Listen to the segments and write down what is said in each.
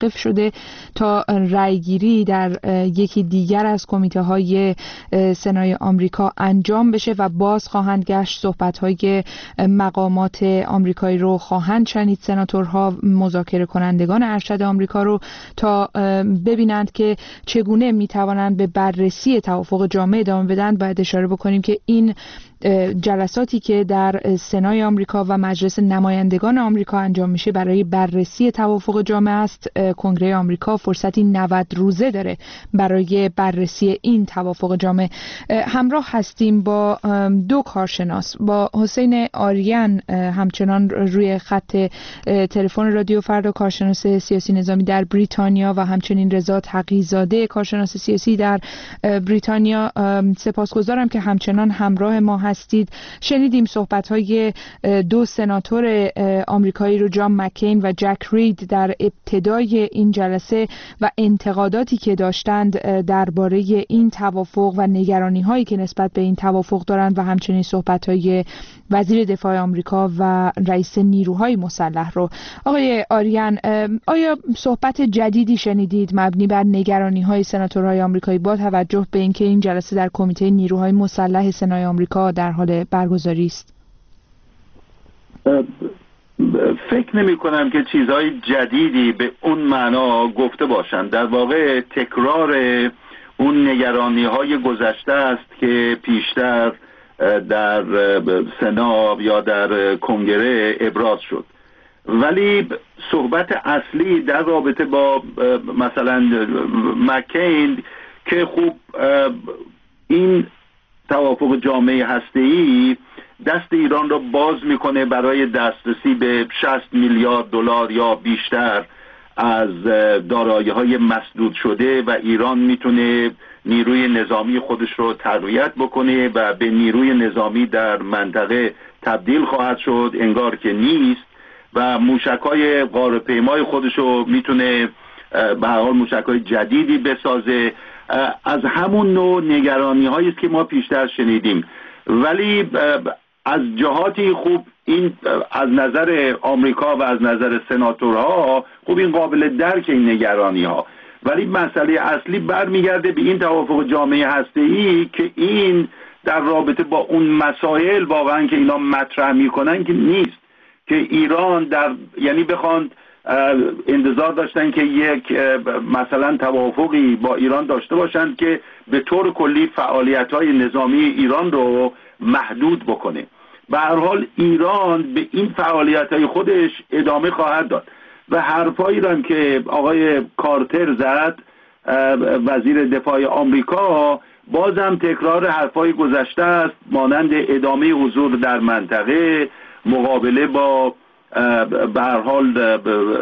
متوقف شده تا رأیگیری در یکی دیگر از کمیته‌های سنای آمریکا انجام بشه و باز خواهند گشت صحبت‌های مقامات آمریکایی رو خواهند شنید، سناتورها، مذاکره کنندگان ارشد آمریکا رو، تا ببینند که چگونه میتوانند به بررسی توافق جامع ادامه بدن. باید اشاره بکنیم که این جلساتی که در سنای آمریکا و مجلس نمایندگان آمریکا انجام میشه برای بررسی توافق جامع است. کنگره آمریکا فرصتی 90 روزه داره برای بررسی این توافق جامع. همراه هستیم با دو کارشناس، با حسین آریان همچنان روی خط تلفن رادیو فردا، کارشناس سیاسی نظامی در بریتانیا، و همچنین رضا تقی‌زاده، کارشناس سیاسی در بریتانیا. سپاسگزارم که همچنان همراه ما هستید. شنیدیم صحبت‌های دو سناتور آمریکایی رو، جان مکین و جک رید، در ابتدای این جلسه و انتقاداتی که داشتند درباره این توافق و نگرانی‌هایی که نسبت به این توافق دارند، و همچنین صحبت‌های وزیر دفاع آمریکا و رئیس نیروهای مسلح رو. آقای آریان، آیا صحبت جدیدی شنیدید مبنی بر نگرانی‌های سناتورهای آمریکایی با توجه به اینکه این جلسه در کمیته نیروهای مسلح سنای آمریکا در حال برگزاری است؟ فکر نمی کنم که چیزهای جدیدی به اون معنا گفته باشند. در واقع تکرار اون نگرانی‌های گذشته است که پیشتر در سنا یا در کنگره ابراز شد، ولی صحبت اصلی در رابطه با مثلا مکین که خوب این توافق جامعه هسته‌ای دست ایران را باز میکنه برای دسترسی به 60 میلیارد دلار یا بیشتر از دارایی‌های مسدود شده، و ایران میتونه نیروی نظامی خودش رو تقویت بکنه و به نیروی نظامی در منطقه تبدیل خواهد شد، انگار که نیست، و موشک‌های غاره‌پیمای خودش رو میتونه به هر حال موشک‌های جدیدی بسازه. از همون نوع نگرانی‌هایی است که ما پیشتر شنیدیم، ولی از جهاتی خوب این از نظر آمریکا و از نظر سناتورها خوب این قابل درک این نگرانی‌ها، ولی مسئله اصلی برمیگرده به این توافق جامعه هسته‌ای که این در رابطه با اون مسائل واقعا که اینا مطرح میکنن که نیست، که ایران یعنی بخوان انتظار داشتن که یک مثلا توافقی با ایران داشته باشند که به طور کلی فعالیت‌های نظامی ایران رو محدود بکنه. به هر حال ایران به این فعالیت‌های خودش ادامه خواهد داد و حرفایی رو که آقای کارتر زد، وزیر دفاع آمریکا، بازم تکرار حرفای گذشته است، مانند ادامه حضور در منطقه، مقابله با به هر حال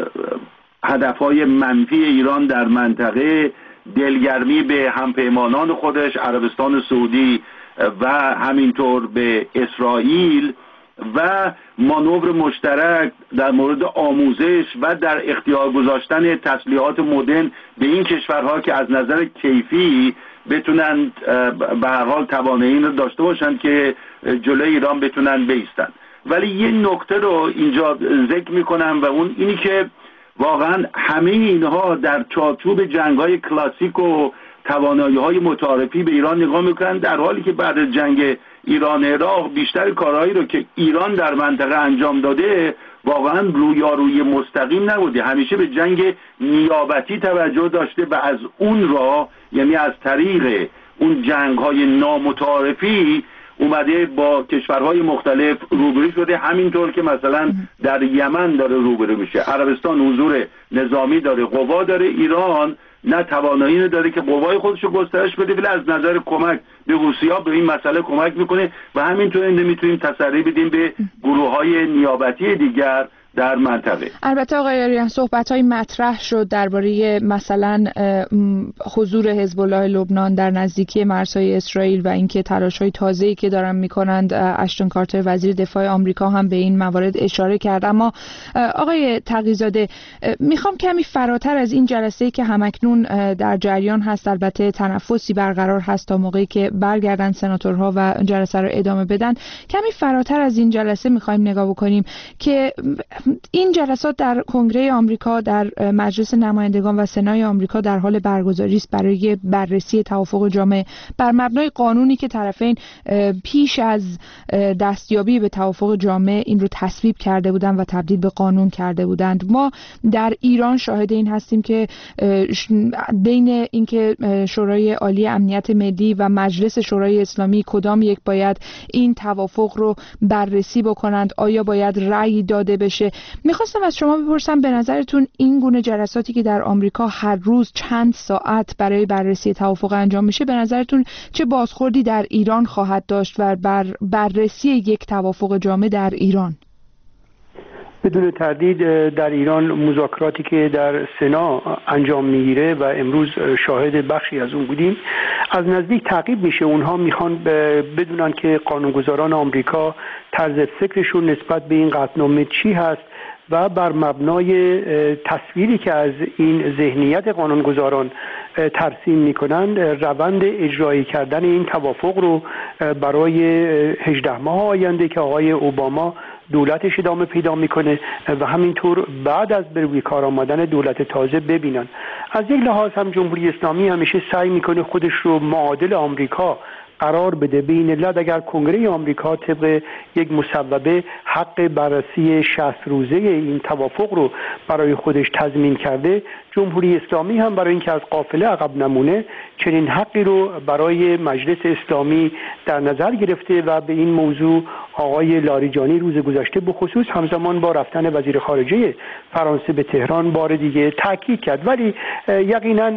هدفهای منفی ایران در منطقه، دلگرمی به همپیمانان خودش عربستان سعودی و همینطور به اسرائیل، و مانور مشترک در مورد آموزش و در اختیار گذاشتن تسلیحات مدرن به این کشورها که از نظر کیفی بتونن به هر حال توانایی رو داشته باشند که جلوی ایران بتونن بایستن. ولی یه نکته رو اینجا ذکر میکنم و اون اینی که واقعا همه اینها در چارچوب جنگ‌های کلاسیک و توانایی‌های متعارفی به ایران نگاه میکنن، در حالی که بعد از جنگ ایران عراق بیشتر کارهایی رو که ایران در منطقه انجام داده واقعا رویارویی مستقیم نبوده، همیشه به جنگ نیابتی توجه داشته و از اون راه، یعنی از طریق اون جنگ‌های نامتعارفی اومده با کشورهای مختلف روبرو شده، همینطور که مثلا در یمن داره روبرو میشه. عربستان حضور نظامی داره، قوا داره، ایران نه توانایی داره که قوای خودش رو گسترش بده، ولی از نظر کمک به حوثی‌ها به این مسئله کمک میکنه و همینطور نمیتونیم تسری بدیم به گروه‌های نیابتی دیگر در منطقه. البته آقای آریان، صحبت‌های مطرح شد درباره مثلا حضور حزب الله لبنان در نزدیکی مرزهای اسرائیل و اینکه تلاش‌های تازه‌ای که دارن می‌کنند. اشتون کارتر وزیر دفاع آمریکا هم به این موارد اشاره کرد. اما آقای تقی‌زاده، میخوام کمی فراتر از این جلسه‌ای که همکنون در جریان هست، البته تنفسی برقرار هست تا موقعی که برگردن سناتورها و جلسه رو ادامه بدن، کمی فراتر از این جلسه می‌خوایم نگاه بکنیم که این جلسات در کنگره آمریکا، در مجلس نمایندگان و سنای آمریکا در حال برگزاری است برای بررسی توافق جامع بر مبنای قانونی که طرفین پیش از دستیابی به توافق جامع این رو تصویب کرده بودند و تبدیل به قانون کرده بودند. ما در ایران شاهد این هستیم که بین اینکه شورای عالی امنیت ملی و مجلس شورای اسلامی کدام یک باید این توافق رو بررسی بکنند، آیا باید رأی داده بشه. میخواستم از شما بپرسم به نظرتون این گونه جلساتی که در آمریکا هر روز چند ساعت برای بررسی توافق انجام میشه، به نظرتون چه بازخوردی در ایران خواهد داشت و بر بررسی یک توافق جامع در ایران؟ بدون تردید در ایران مذاکراتی که در سنا انجام میگیره و امروز شاهد بخشی از اون بودیم از نزدیک تعقیب میشه. اونها میخوان بدونن که قانونگذاران آمریکا طرز فکرشون نسبت به این قطعنامه چی هست و بر مبنای تصویری که از این ذهنیت قانونگذاران ترسیم میکنن روند اجرایی کردن این توافق رو برای 18 ماه آینده که آقای اوباما دولتش ادامه پیدا میکنه و همینطور بعد از به روی کار آمدن دولت تازه ببینن. از یک لحاظ هم جمهوری اسلامی همیشه سعی میکنه خودش رو معادل آمریکا قرار بده. به این علت اگر کنگره آمریکا طبق یک مصوبه حق بررسی 60 روزه این توافق رو برای خودش تضمین کرده، جمهوری اسلامی هم برای اینکه از قافله عقب نمونه چنین حقی رو برای مجلس اسلامی در نظر گرفته و به این موضوع آقای لاریجانی روز گذشته به خصوص همزمان با رفتن وزیر خارجه فرانسه به تهران بار دیگه تاکید کرد. ولی یقینا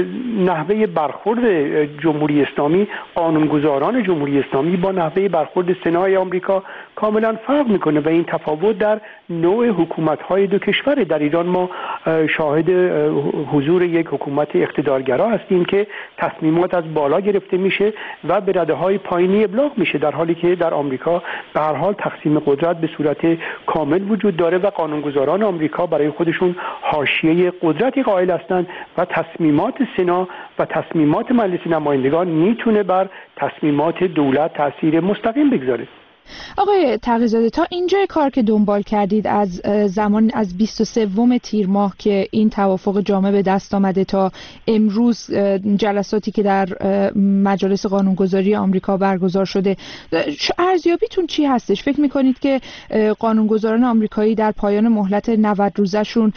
نحوه برخورد جمهوری اسلامی، قانونگذاران جمهوری اسلامی با نحوه برخورد سنای آمریکا کاملا فرق میکنه و این تفاوت در نوع حکومت‌های دو کشور. در ایران ما شاهد حضور یک حکومت اقتدارگرا هستیم که تصمیمات از بالا گرفته میشه و به رده‌های پایینی ابلاغ میشه، در حالی که در آمریکا به هر حال تقسیم قدرت به صورت کامل وجود داره و قانونگذاران آمریکا برای خودشون حاشیه قدرتی قائل هستند و تصمیمات سنا و تصمیمات مجلس نمایندگان میتونه بر تصمیمات دولت تاثیر مستقیم بگذاره. آقای تقی‌زاده، تا اینجای کار که دنبال کردید از زمان از 23 تیر ماه که این توافق جامع به دست آمده تا امروز جلساتی که در مجالس قانونگذاری آمریکا برگزار شده، ارزیابیتون چی هستش؟ فکر میکنید که قانونگذاران آمریکایی در پایان مهلت 90 روزشون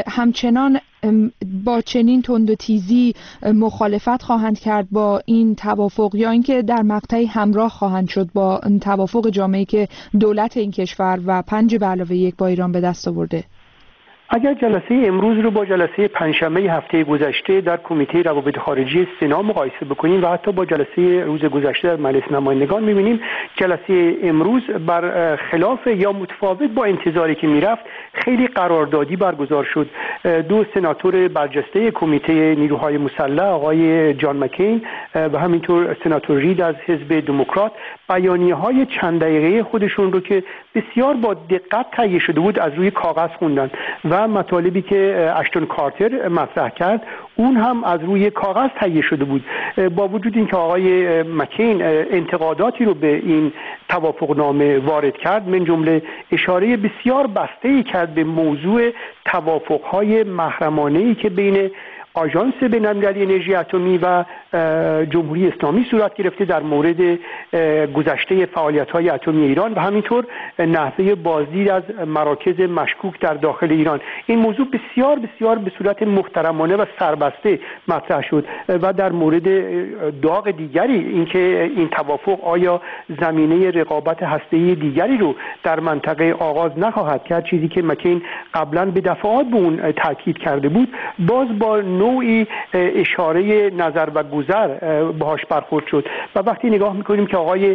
همچنان با چنین تند و تیزی مخالفت خواهند کرد با این توافق، یا اینکه در مقطعی همراه خواهند شد با توافق جامعی که دولت این کشور و 5+1 با ایران به دست آورده؟ اگر جلسه امروز رو با جلسه پنجشنبه هفته گذشته در کمیته روابط خارجی سنا مقایسه بکنیم و حتی با جلسه روز گذشته در مجلس نمایندگان، می‌بینیم جلسه امروز بر خلاف یا متفاوت با انتظاری که میرفت خیلی قراردادی برگزار شد. دو سناتور برجسته کمیته نیروهای مسلح آقای جان مکین و همینطور سناتور رید از حزب دموکرات بیانیه‌های چند دقیقه خودشون رو که بسیار با دقت تهیه شده بود از روی کاغذ خوندن و مطالبی که اشتون کارتر مطرح کرد اون هم از روی کاغذ تهیه شده بود. با وجود اینکه آقای مکین انتقاداتی رو به این توافقنامه وارد کرد، من جمله اشاره بسیار بسته‌ای کرد به موضوع توافق‌های محرمانه‌ای که بین آژانس بین‌المللی انرژی اتمی و جمهوری اسلامی صورت گرفته در مورد گذشته فعالیت‌های اتمی ایران و همینطور نحوه بازدید از مراکز مشکوک در داخل ایران. این موضوع بسیار بسیار به صورت محترمانه و سربسته مطرح شد و در مورد داغ دیگری، اینکه این توافق آیا زمینه رقابت هسته‌ای دیگری رو در منطقه آغاز نخواهد کرد، چیزی که مکین قبلا به دفعات به اون تاکید کرده بود، باز با نوعی اشاره نظر و گذر باهاش برخورد شد. و وقتی نگاه میکنیم که آقای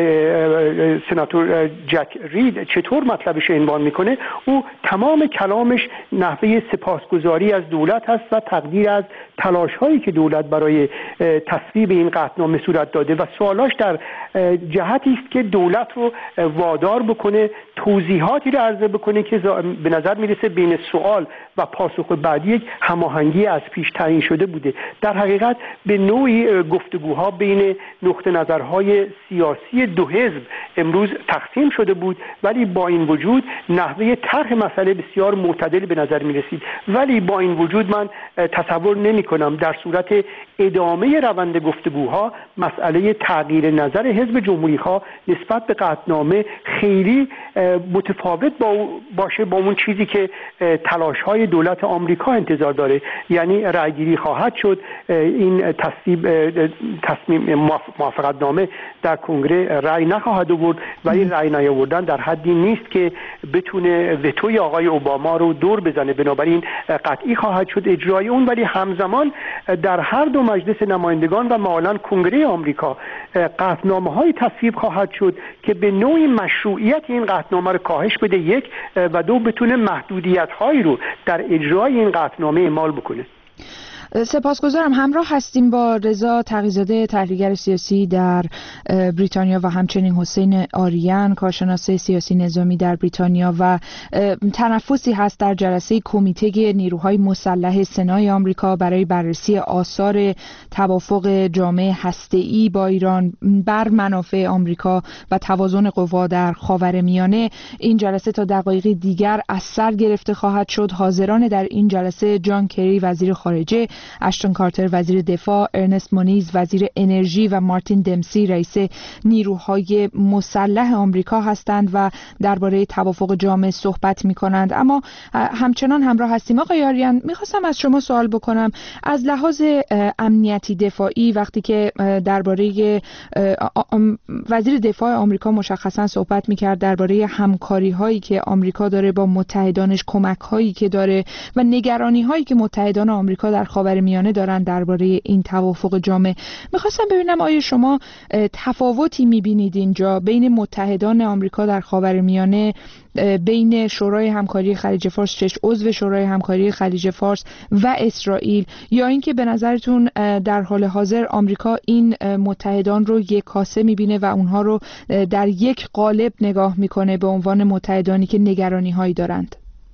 سناتور جک رید چطور مطلبش عنوان میکنه، او تمام کلامش نحوه سپاسگزاری از دولت هست و تقدیر از تلاش هایی که دولت برای تصویب این قطعنامه صورت داده و سوالاش در جهتی است که دولت رو وادار بکنه توضیحاتی رو عرضه بکنه که به نظر میرسه بین سوال و پاسخ بعدی یک هماهنگی از پیش پیش تعیین شده بوده. در حقیقت به نوعی گفتگوها بین نقطه نظرهای سیاسی دو حزب امروز تقسیم شده بود، ولی با این وجود نحوه طرح مسئله بسیار معتدل به نظر می رسید. ولی با این وجود من تصور نمی کنم در صورت ادامه روند گفتگوها مسئله تغییر نظر حزب جمهوری‌خواه نسبت به قطعنامه خیلی متفاوت باشه با اون چیزی که تلاش‌های دولت آمریکا انتظار داره. یعنی رأیگیری خواهد شد، این تصمیم موافقتنامه در کنگره رأی نخواهد آورد، ولی رأی نیاوردن در حدی نیست که بتونه وتوی آقای اوباما رو دور بزنه، بنابراین قطعی خواهد شد اجرای اون. ولی همزمان در هر دو مجلس نمایندگان و معالاً کنگره آمریکا قطعنامه‌های تصویب خواهد شد که به نوعی مشروعیت این قطعنامه رو کاهش بده، یک، و دو بتونه محدودیت‌هایی رو در اجرای این قطعنامه اعمال بکنه. سپاسگزارم. همراه هستیم با رضا تقی‌زاده، تحلیلگر سیاسی در بریتانیا، و همچنین حسین آریان، کارشناس سیاسی نظامی در بریتانیا. و تنفسی هست در جلسه کمیته نیروهای مسلح سنای آمریکا برای بررسی آثار توافق جامع هسته‌ای با ایران بر منافع آمریکا و توازن قوا در خاورمیانه. این جلسه تا دقایقی دیگر از سر گرفته خواهد شد. حاضران در این جلسه جان کری وزیر خارجه، اشتون کارتر وزیر دفاع، ارنست مونیز وزیر انرژی و مارتین دمسی رئیس نیروهای مسلح آمریکا هستند و درباره توافق جامع صحبت می‌کنند. اما همچنان همراه هستیم. آقای آریان، می‌خواستم از شما سوال بکنم، از لحاظ امنیتی دفاعی وقتی که درباره وزیر دفاع آمریکا مشخصا صحبت می‌کرد درباره همکاری‌هایی که آمریکا داره با متحدانش، کمک‌هایی که داره و نگرانی‌هایی که متحدان آمریکا در خاورمیانه دارن درباره این توافق جامع، میخواستم ببینم آیا شما تفاوتی میبینید اینجا بین متحدان آمریکا در خاورمیانه، بین شورای همکاری خلیج فارس، 6 عضو شورای همکاری خلیج فارس و اسرائیل، یا اینکه به نظرتون در حال حاضر آمریکا این متحدان رو یک کاسه میبینه و اونها رو در یک قالب نگاه میکنه به عنوان متحدانی که نگرانی هایی دارند؟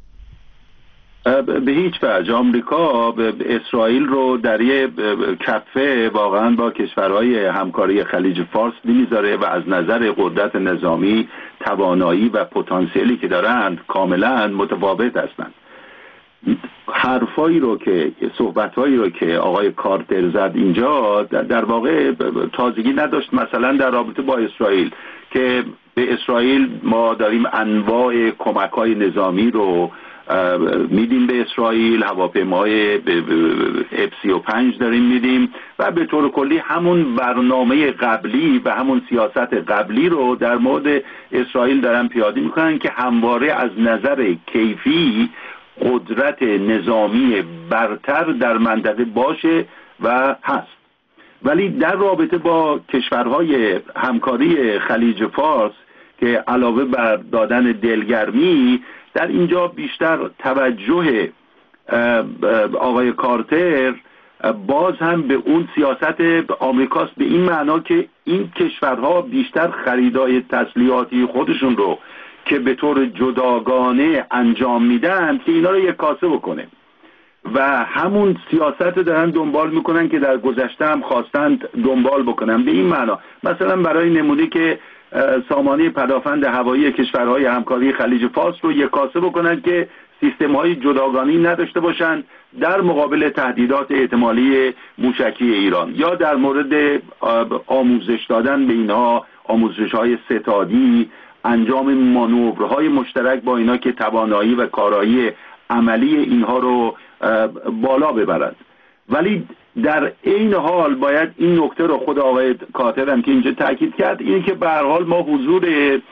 به هیچ وجه آمریکا اسرائیل رو در یه کفه واقعا با کشورهای همکاری خلیج فارس نمیذاره و از نظر قدرت نظامی، توانایی و پتانسیلی که دارند کاملا متفاوت هستند. حرفایی رو که صحبتایی رو که آقای کارتر زد اینجا در واقع تازگی نداشت. مثلا در رابطه با اسرائیل که به اسرائیل ما داریم انواع کمک‌های نظامی رو میدیم به اسرائیل، هواپیماهای F-35 داریم میدیم و به طور کلی همون برنامه قبلی و همون سیاست قبلی رو در مورد اسرائیل دارن پیاده میکنن که همواره از نظر کیفی قدرت نظامی برتر در منطقه باشه و هست. ولی در رابطه با کشورهای همکاری خلیج فارس که علاوه بر دادن دلگرمی، در اینجا بیشتر توجه آقای کارتر باز هم به اون سیاست آمریکاست، به این معنا که این کشورها بیشتر خریدای تسلیحاتی خودشون رو که به طور جداگانه انجام میدن که اینا رو یک کاسه بکنه و همون سیاست دارن دنبال میکنن که در گذشته هم خواستند دنبال بکنن. به این معنا مثلا برای نمونه که سامانه پدافند هوایی کشورهای همکاری خلیج فارس رو یک کاسه بکنن که سیستم‌های جداگانه‌ای نداشته باشند در مقابل تهدیدات احتمالی موشکی ایران، یا در مورد آموزش دادن به اینها، آموزش‌های ستادی، انجام مانورهای مشترک با اینا که توانایی و کارایی عملی اینها رو بالا ببرد. ولی در این حال باید این نکته رو خود آقای کارتر هم که اینجا تاکید کرد، این که به هر حال ما حضور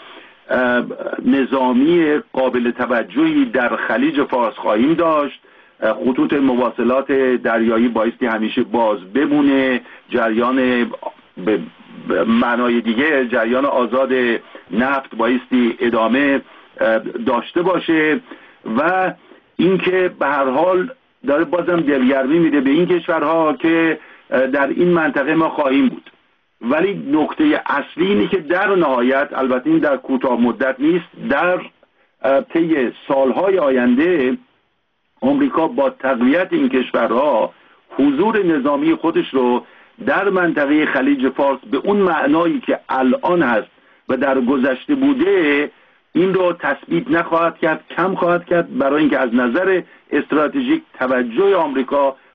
نظامی قابل توجهی در خلیج فارس خواهیم داشت. خطوط مواصلات دریایی بایستی همیشه باز بمونه، جریان به معنای دیگه جریان آزاد نفت بایستی ادامه داشته باشه و اینکه به هر حال داره بازم دلگرمی میده به این کشورها که در این منطقه ما خواهیم بود. ولی نکته اصلی اینه که در نهایت، البته این در کوتاه مدت نیست، در طی سالهای آینده آمریکا با تقویت این کشورها حضور نظامی خودش رو در منطقه خلیج فارس به اون معنایی که الان هست و در گذشته بوده این رو تثبیت نخواهد کرد، کم خواهد کرد، برای اینکه از نظر استراتژیک توجه آمریکا